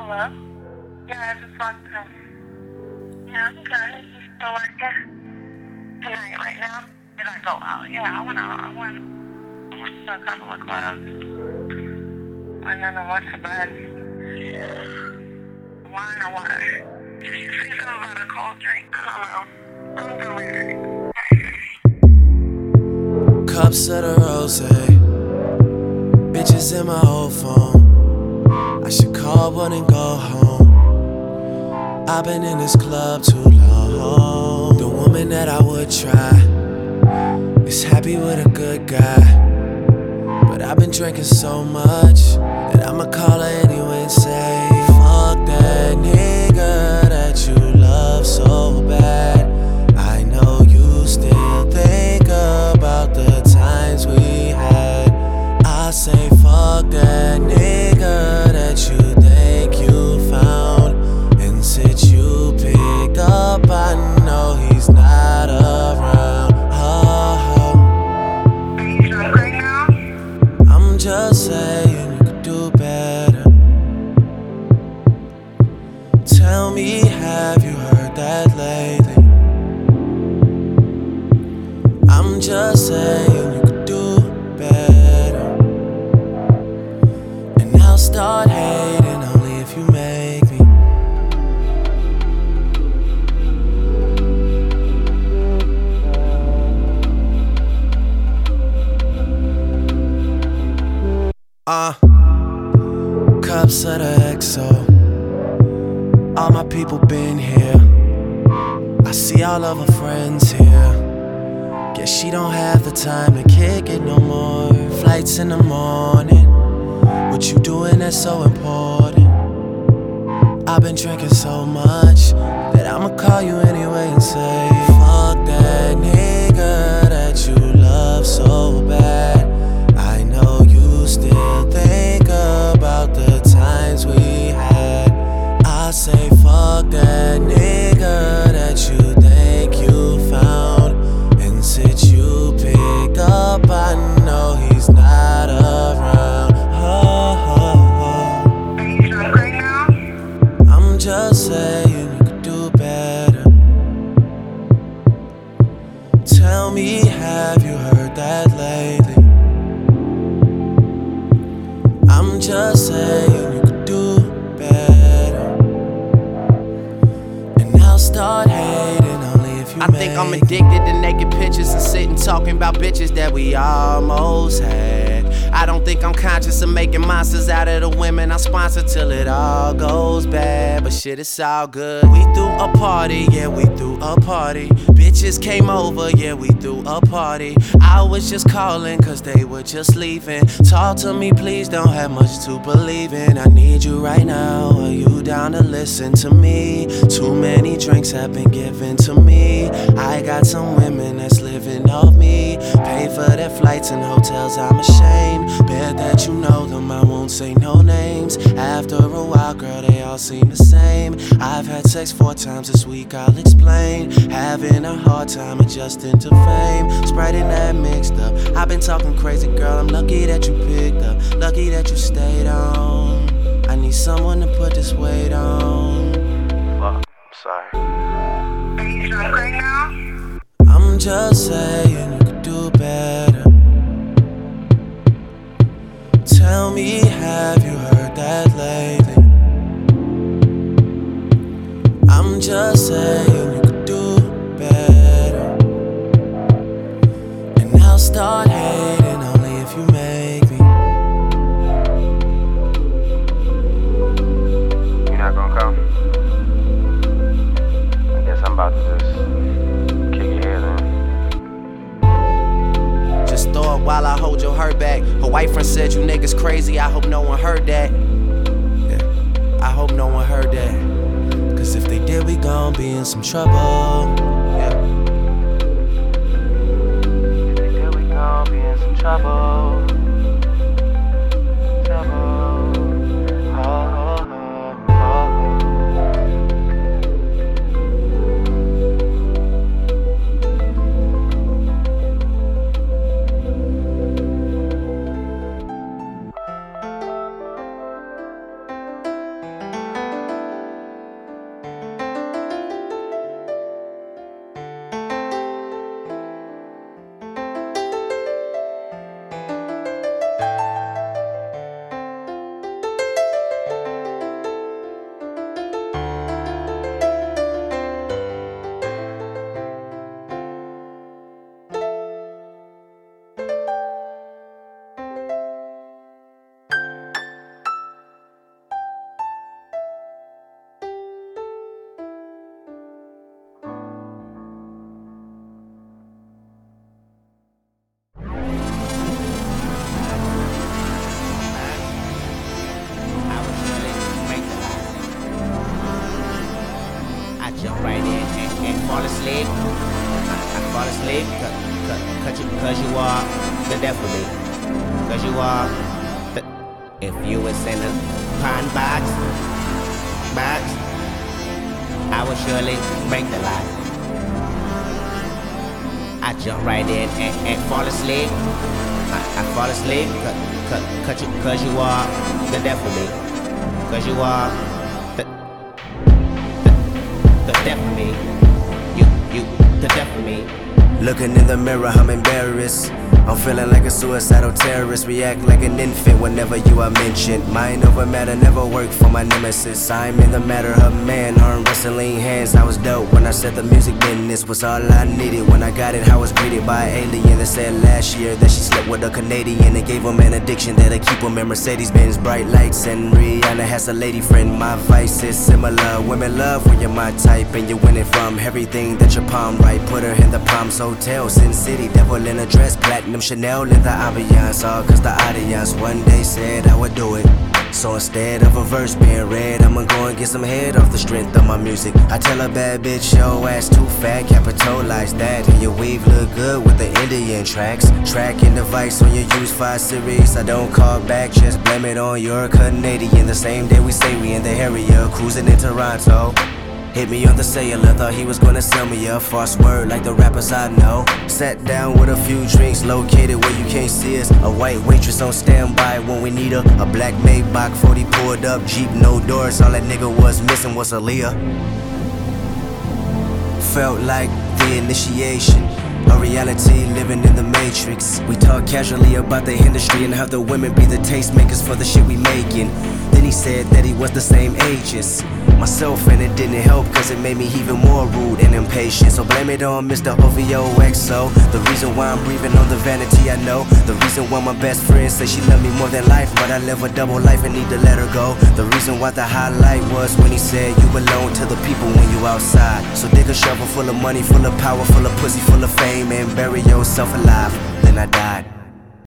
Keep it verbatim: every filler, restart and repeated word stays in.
Hello? Yeah, I just walked in. Yeah, I'm good. You still working? Tonight, right now? Did I go out? Yeah, I went out. I went, I went to a couple of clubs. And then I went to bed. Wine or water? Say something about a cold drink. I don't know. I'm delirious. Cups of the rosé, bitches in my old phone. I should call one and go home. I've been in this club too long. The woman that I would try is happy with a good guy, but I've been drinking so much that I'ma call her anyway and say, fuck that nigga that you love so bad. I know you still think about the times we had. I say fuck that nigga that you think you found, and since you picked up, I know he's not around. Oh, Are you drunk right now? I'm just saying you could do better. Tell me, have you heard that lately? I'm just saying you could do better, and I'll start hating only if you make me. Uh, cups of the X O. All my people been here. I see all of her friends here. Guess she don't have the time to kick it no more. Flights in the morning. What you doing that's so important? I've been drinking so much that I'ma call you anyway and say, fuck that nigga that you love so bad. I know you still think about the times we had. I say fuck that nigga that you think you found, and since you picked up, I know he's not around. Oh, oh, oh. Are you drunk right now? I'm just saying you could do better. Tell me, have you heard that lately? I'm just saying you could do better, and I'll start hating only if you I think I'm addicted to naked pictures and sitting talking about bitches that we almost had. I don't think I'm conscious of making monsters out of the women I sponsor till it all goes bad. But shit, it's all good. We threw a party, yeah, we threw a party. Bitches came over, yeah, we threw a party. I was just calling cause they were just leaving. Talk to me, please, don't have much to believe in. I need you right now, are you down to listen to me? Too many drinks have been given to me. I got some women that's living off me. Pay for their flights and hotels, I'm ashamed. Bet that you know them, I won't say no names. After a while, girl, they all seem the same. I've had sex four times this week, I'll explain. Having a hard time adjusting to fame. Sprite and that mixed up. I've been talking crazy, girl, I'm lucky that you picked up. Lucky that you stayed on. I need someone to put this weight on. Fuck, I'm sorry. Are you drunk right now? I'm just saying you could do better. Tell me, have you heard that lately? I'm just saying you could do better, and I'll start hating only if you make me. You're not gonna come? I guess I'm about to just kick your head in. Just throw it while I hold your hurt back. Her white friend said you niggas crazy, I hope no one heard that. Yeah, I hope no one heard that. Cause if they did, we gon' be in some trouble. Yeah. If they did, we gon' be in some trouble. Trouble. Oh, oh, oh, oh. the death of me. Cause you are the, if you was in a pine box, box, I would surely break the lock. I jump right in and, and fall asleep. I, I fall asleep cause, cause, you, cause you are the death of me. Cause you are the, the, the death of me. You, you, the death of me. Looking in the mirror, I'm embarrassed. I'm feeling like a suicidal terrorist. React like an infant whenever you are mentioned. Mind over matter never worked for my nemesis. I'm in the matter of man, arm wrestling hands. I was dope when I said the music business was all I needed. When I got it, I was greeted by an alien that said last year that she slept with a Canadian and gave him an addiction that'll keep him in Mercedes-Benz bright lights. And Rihanna has a lady friend. My vice is similar. Women love when you're my type and you're winning from everything that your palm right. Put her in the Palms Hotel, Sin City, devil in a dress, platinum Chanel in the ambiance, all cause the audience one day said I would do it. So instead of a verse being read, I'ma go and get some head off the strength of my music. I tell a bad bitch, yo ass too fat, capitalize that. And your weave look good with the Indian tracks. Tracking device on your use five series, I don't call back, just blame it on your Canadian. The same day we say we in the area, cruising in Toronto. Hit me on the cellular, thought he was gonna sell me a false word like the rappers I know. Sat down with a few drinks, located where you can't see us. A white waitress on standby when we need her. A black Maybach forty pulled up, Jeep no doors. All that nigga was missing was Aaliyah. Felt like the initiation, a reality living in the matrix. We talk casually about the industry and how the women be the tastemakers for the shit we making. Then he said that he was the same age as myself, and it didn't help cause it made me even more rude and impatient. So blame it on Mister O V O X O. The reason why I'm breathing on the vanity I know. The reason why my best friend said she loved me more than life, but I live a double life and need to let her go. The reason why the highlight was when he said you belong to the people when you outside. So dig a shovel full of money, full of power, full of pussy, full of fame, and bury yourself alive. Then I died.